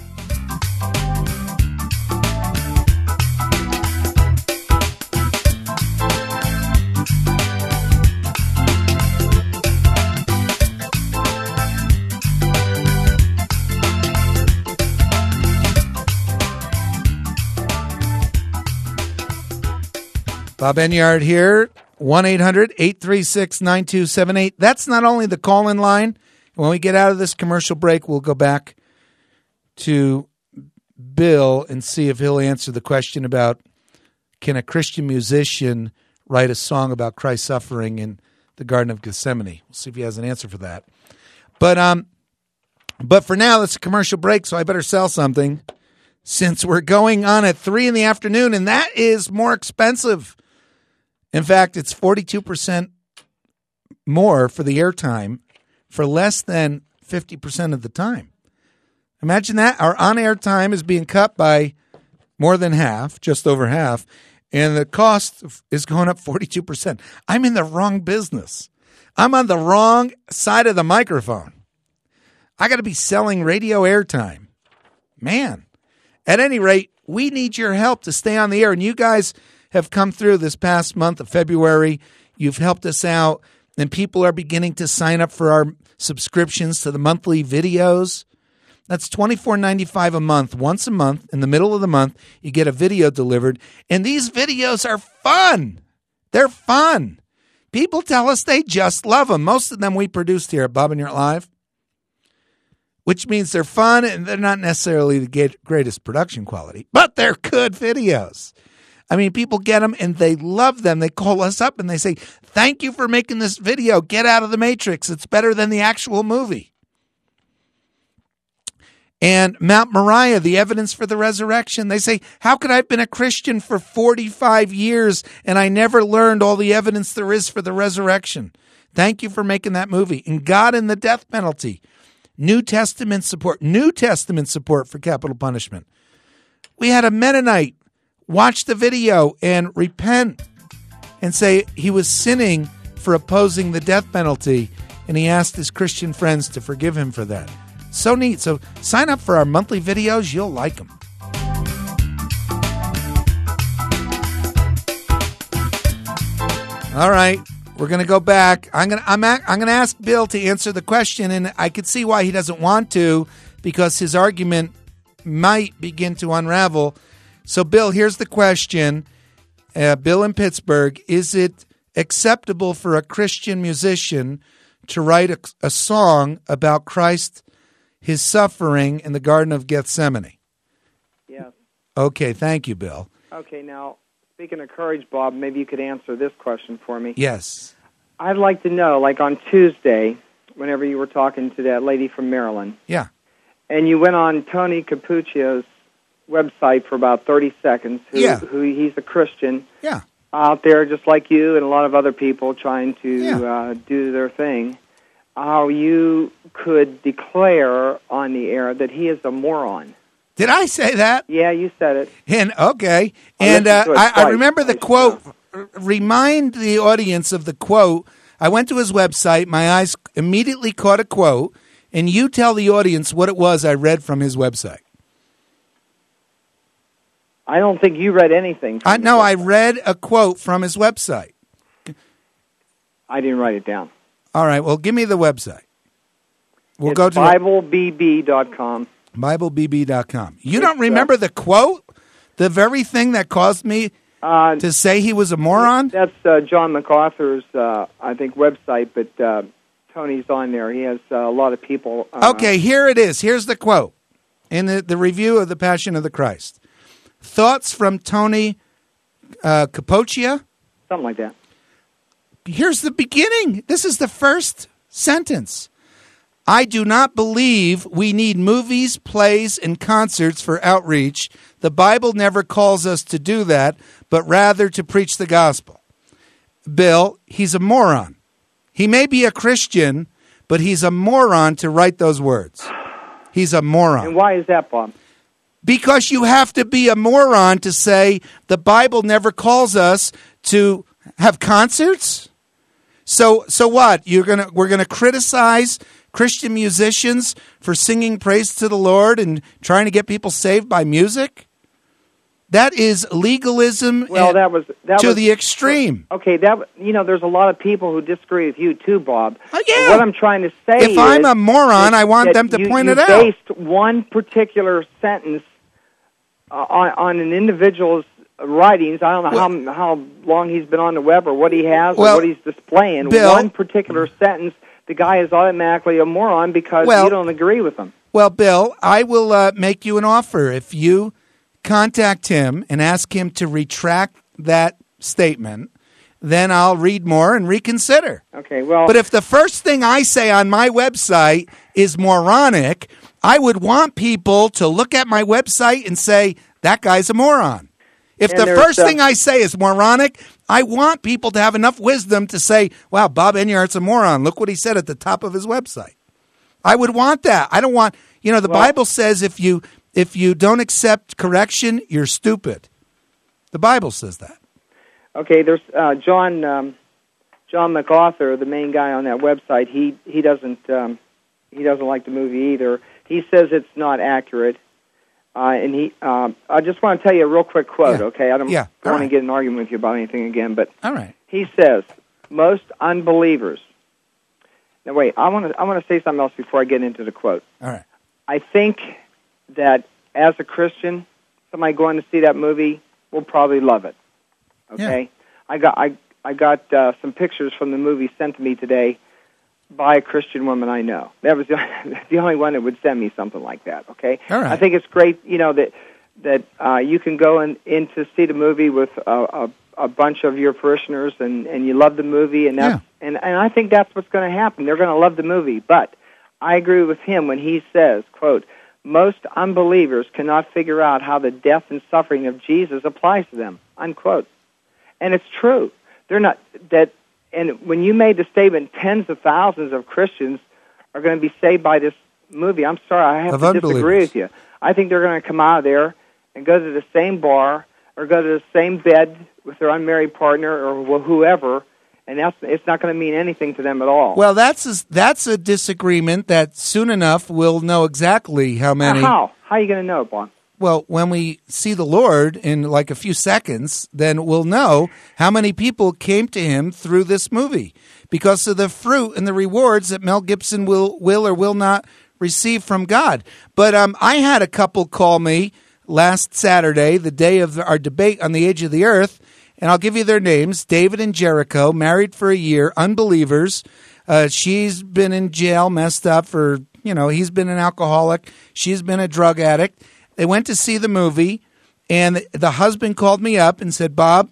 Bob Enyart here, 1-800-836-9278. That's not only the call-in line. When we get out of this commercial break, we'll go back to Bill and see if he'll answer the question about can a Christian musician write a song about Christ's suffering in the Garden of Gethsemane. We'll see if he has an answer for that. But for now, it's a commercial break, so I better sell something since we're going on at 3 p.m, and that is more expensive. In fact, it's 42% more for the airtime for less than 50% of the time. Imagine that. Our on-air time is being cut by more than half, just over half, and the cost is going up 42%. I'm in the wrong business. I'm on the wrong side of the microphone. I got to be selling radio airtime. Man, at any rate, we need your help to stay on the air, and you guys have come through this past month of February. You've helped us out, and people are beginning to sign up for our subscriptions to the monthly videos. That's $24.95 a month. Once a month, in the middle of the month, you get a video delivered, and these videos are fun. They're fun. People tell us they just love them. Most of them we produced here at Bob and Your Live, which means they're fun and they're not necessarily the greatest production quality, but they're good videos. I mean, people get them and they love them. They call us up and they say, thank you for making this video. Get out of the Matrix. It's better than the actual movie. And Mount Moriah, the evidence for the resurrection. They say, how could I have been a Christian for 45 years and I never learned all the evidence there is for the resurrection? Thank you for making that movie. And God and the death penalty. New Testament support for capital punishment. We had a Mennonite watch the video and repent and say he was sinning for opposing the death penalty, and he asked his Christian friends to forgive him for that. So neat. So sign up for our monthly videos. You'll like them. All right. We're going to go back. I'm going to ask Bill to answer the question, and I could see why he doesn't want to, because his argument might begin to unravel. So, Bill, here's the question. Bill in Pittsburgh, is it acceptable for a Christian musician to write a song about Christ, his suffering in the Garden of Gethsemane? Yes. Okay, thank you, Bill. Okay, now, speaking of courage, Bob, maybe you could answer this question for me. Yes. I'd like to know, like on Tuesday, whenever you were talking to that lady from Maryland. Yeah. And you went on Tony Cappuccio's website for about 30 seconds, who he's a Christian. Yeah. Out there just like you and a lot of other people trying to do their thing, how you could declare on the air that he is a moron. Did I say that? Yeah, you said it. And okay. And I remember the quote. Remind the audience of the quote. I went to his website. My eyes immediately caught a quote. And you tell the audience what it was I read from his website. I don't think you read anything. No, I read a quote from his website. I didn't write it down. All right, well, give me the website. We'll go to BibleBB.com. BibleBB.com. You don't remember the quote? The very thing that caused me to say he was a moron? That's John MacArthur's, I think, website, but Tony's on there. He has a lot of people. Okay, here it is. Here's the quote in the review of The Passion of the Christ. Thoughts from Tony Cappuccio? Something like that. Here's the beginning. This is the first sentence. I do not believe we need movies, plays, and concerts for outreach. The Bible never calls us to do that, but rather to preach the gospel. Bill, he's a moron. He may be a Christian, but he's a moron to write those words. He's a moron. And why is that, Bob? Because you have to be a moron to say the Bible never calls us to have concerts. So what? We're gonna criticize Christian musicians for singing praise to the Lord and trying to get people saved by music? That is legalism to the extreme. Okay, there's a lot of people who disagree with you too, Bob. Oh, yeah. What I'm trying to say is, if I'm a moron, I want them to point it out. You based one particular sentence on an individual's writings. I don't know how long he's been on the web or what he has or what he's displaying. Bill, one particular sentence, the guy is automatically a moron because you don't agree with him. Well, Bill, I will make you an offer. If you contact him and ask him to retract that statement, then I'll read more and reconsider. Okay, well... But if the first thing I say on my website is moronic, I would want people to look at my website and say, that guy's a moron. If the first thing I say is moronic, I want people to have enough wisdom to say, wow, Bob Enyart's a moron. Look what he said at the top of his website. I would want that. I don't want, the Bible says if you don't accept correction, you're stupid. The Bible says that. Okay, there's John MacArthur, the main guy on that website. He doesn't like the movie either. He says it's not accurate. And I just want to tell you a real quick quote, okay? I don't want to get an argument with you about anything again, but all right. He says, most unbelievers... Now, wait, I want to say something else before I get into the quote. All right. I think that as a Christian, somebody going to see that movie will probably love it, okay? Yeah. I got some pictures from the movie sent to me today by a Christian woman I know. That was the only one that would send me something like that. Okay, all right. I think it's great. That you can go in to see the movie with a bunch of your parishioners, and you love the movie, and that's and I think that's what's going to happen. They're going to love the movie. But I agree with him when he says, quote, "Most unbelievers cannot figure out how the death and suffering of Jesus applies to them," unquote. And it's true. They're not that. And when you made the statement, tens of thousands of Christians are going to be saved by this movie, I'm sorry, I have to disagree with you. I think they're going to come out of there and go to the same bar or go to the same bed with their unmarried partner or whoever, and it's not going to mean anything to them at all. Well, that's a disagreement that soon enough we'll know exactly how many. How are you going to know, Bob? Well, when we see the Lord in like a few seconds, then we'll know how many people came to him through this movie because of the fruit and the rewards that Mel Gibson will or will not receive from God. But I had a couple call me last Saturday, the day of our debate on the age of the earth, and I'll give you their names. David and Jericho, married for a year, unbelievers. She's been in jail, messed up for, he's been an alcoholic. She's been a drug addict. They went to see the movie, and the husband called me up and said, "Bob,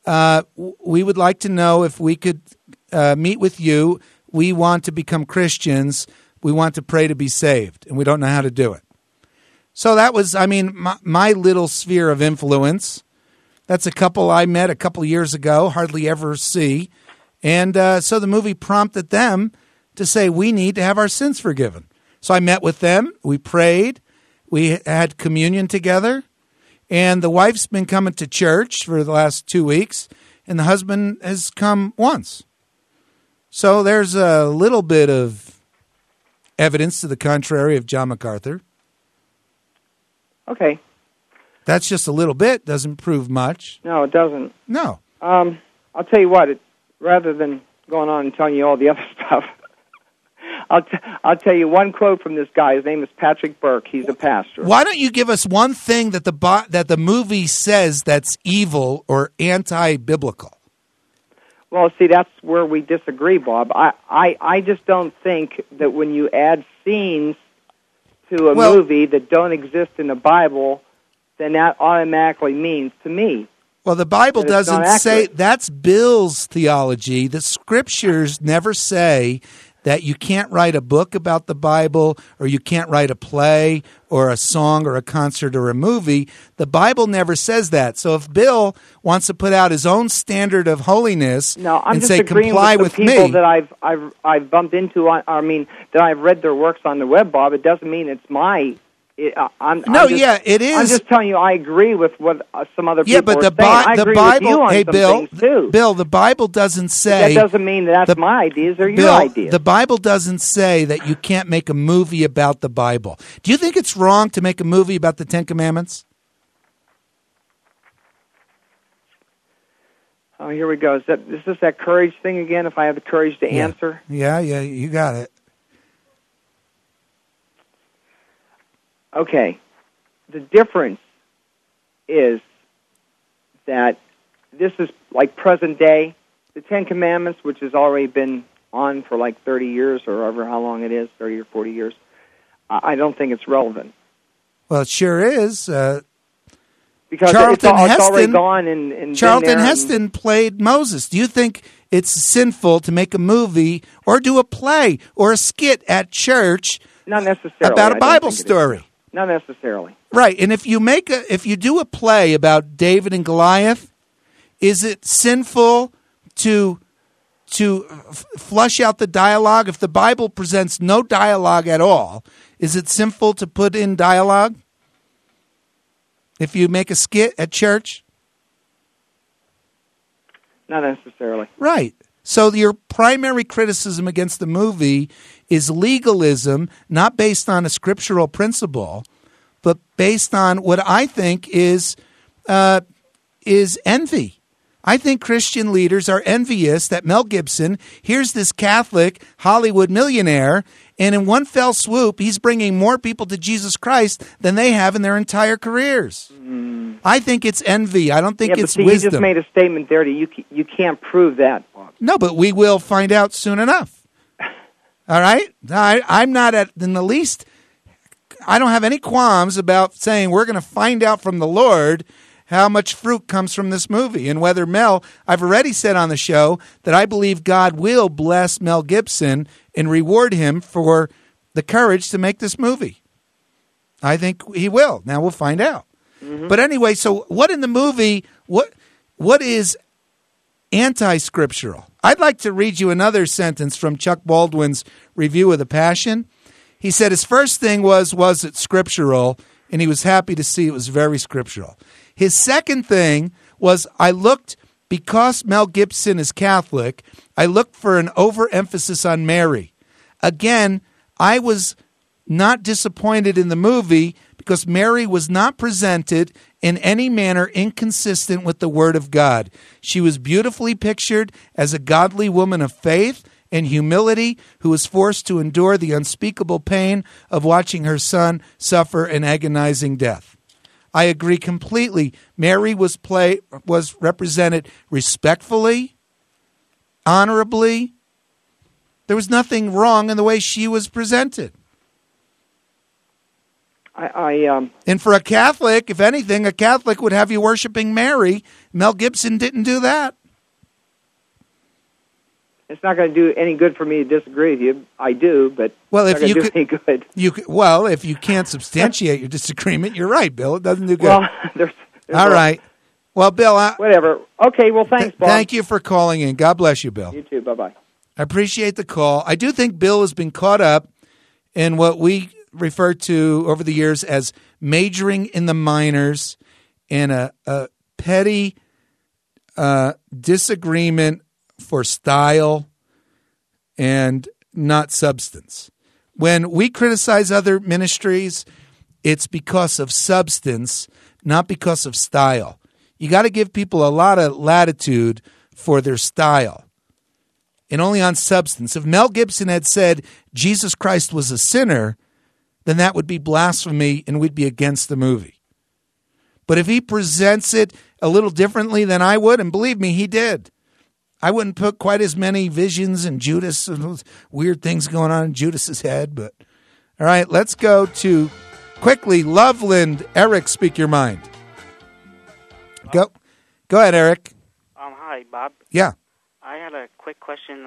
we would like to know if we could meet with you. We want to become Christians. We want to pray to be saved, and we don't know how to do it." So that was, my little sphere of influence. That's a couple I met a couple years ago, hardly ever see. And so the movie prompted them to say, we need to have our sins forgiven. So I met with them. We prayed. We had communion together, and the wife's been coming to church for the last 2 weeks, and the husband has come once. So there's a little bit of evidence to the contrary of John MacArthur. Okay. That's just a little bit, doesn't prove much. No, it doesn't. No. I'll tell you what, rather than going on and telling you all the other stuff, I'll tell you one quote from this guy. His name is Patrick Burke. He's a pastor. Why don't you give us one thing that the movie says that's evil or anti-biblical? Well, see, that's where we disagree, Bob. I just don't think that when you add scenes to a movie that don't exist in the Bible, then that automatically means, to me, well, the Bible doesn't say, that's Bill's theology. The scriptures never say that you can't write a book about the Bible or you can't write a play or a song or a concert or a movie. The Bible never says that. So if Bill wants to put out his own standard of holiness and say, comply with me. People that I've bumped into, that I've read their works on the web, Bob, it doesn't mean it's my... it is. I'm just telling you, I agree with what some other people but are saying. I agree with you on some things, too. Bill, the Bible doesn't say... That doesn't mean that's my ideas or your ideas. The Bible doesn't say that you can't make a movie about the Bible. Do you think it's wrong to make a movie about the Ten Commandments? Oh, here we go. Is this that courage thing again, if I have the courage to answer? Yeah, you got it. Okay, the difference is that this is like present day. The Ten Commandments, which has already been on for like 30 years or however how long it is, 30 or 40 years, I don't think it's relevant. Well, it sure is. Because it's already gone and Charlton Heston played Moses. Do you think it's sinful to make a movie or do a play or a skit at church Not necessarily. about a Bible story? Not necessarily. Right, and if you do a play about David and Goliath, is it sinful to flush out the dialogue? If the Bible presents no dialogue at all, is it sinful to put in dialogue? If you make a skit at church? Not necessarily. Right. So your primary criticism against the movie is legalism, not based on a scriptural principle, but based on what I think is envy. I think Christian leaders are envious that Mel Gibson, here's this Catholic Hollywood millionaire, and in one fell swoop, he's bringing more people to Jesus Christ than they have in their entire careers. I think it's envy. I don't think it's wisdom. You just made a statement there that you can't prove that, Bob. No, but we will find out soon enough. All right? I'm not in the least... I don't have any qualms about saying we're going to find out from the Lord how much fruit comes from this movie. And whether Mel... I've already said on the show that I believe God will bless Mel Gibson and reward him for the courage to make this movie. I think he will. Now we'll find out. Mm-hmm. But anyway, so what in the movie, what is anti-scriptural? I'd like to read you another sentence from Chuck Baldwin's review of The Passion. He said his first thing was it scriptural? And he was happy to see it was very scriptural. His second thing was, because Mel Gibson is Catholic, I looked for an overemphasis on Mary. Again, I was not disappointed in the movie because Mary was not presented in any manner inconsistent with the Word of God. She was beautifully pictured as a godly woman of faith and humility who was forced to endure the unspeakable pain of watching her son suffer an agonizing death. I agree completely. Mary was represented respectfully, honorably. There was nothing wrong in the way she was presented. And for a Catholic, if anything, a Catholic would have you worshiping Mary. Mel Gibson didn't do that. It's not going to do any good for me to disagree with you. I do, but it's not going to do any good. Well, if you can't substantiate your disagreement, you're right, Bill. It doesn't do good. Well, there's all right. Well, Bill. Whatever. Okay, well, thanks, Bob. Thank you for calling in. God bless you, Bill. You too. Bye-bye. I appreciate the call. I do think Bill has been caught up in what we referred to over the years as majoring in the minors and a petty disagreement for style and not substance. When we criticize other ministries, it's because of substance, not because of style. You got to give people a lot of latitude for their style and only on substance. If Mel Gibson had said Jesus Christ was a sinner, then that would be blasphemy and we'd be against the movie. But if he presents it a little differently than I would, and believe me, he did, I wouldn't put quite as many visions and Judas and those weird things going on in Judas's head. But all right, let's go to quickly Loveland. Eric, speak your mind. Go ahead, Eric. Hi, Bob. Yeah. I had a quick question.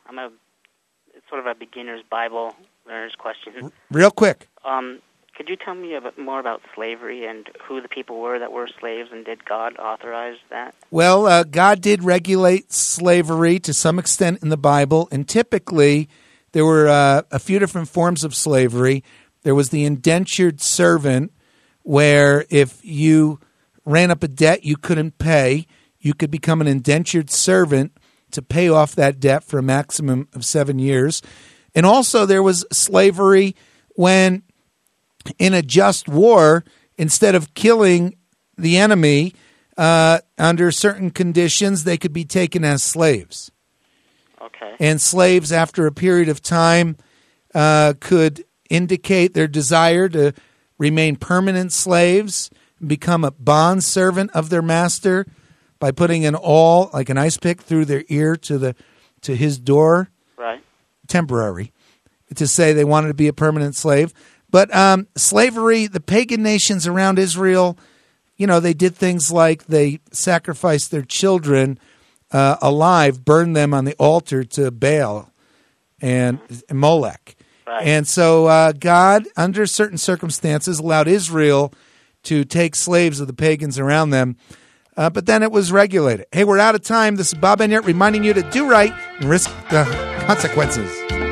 It's sort of a beginner's Bible learner's question. Real quick. Could you tell me a bit more about slavery and who the people were that were slaves, and did God authorize that? Well, God did regulate slavery to some extent in the Bible, and typically there were a few different forms of slavery. There was the indentured servant, where if you ran up a debt you couldn't pay, you could become an indentured servant to pay off that debt for a maximum of 7 years. And also there was slavery when in a just war, instead of killing the enemy under certain conditions, they could be taken as slaves. Okay. And slaves, after a period of time, could indicate their desire to remain permanent slaves, become a bond servant of their master by putting an awl, like an ice pick, through their ear to his door. Right. Temporary, to say they wanted to be a permanent slave. But slavery, the pagan nations around Israel, they did things like they sacrificed their children alive, burned them on the altar to Baal and Molech. Right. And so God, under certain circumstances, allowed Israel to take slaves of the pagans around them. But then it was regulated. Hey, we're out of time. This is Bob Enyart reminding you to do right and risk the consequences.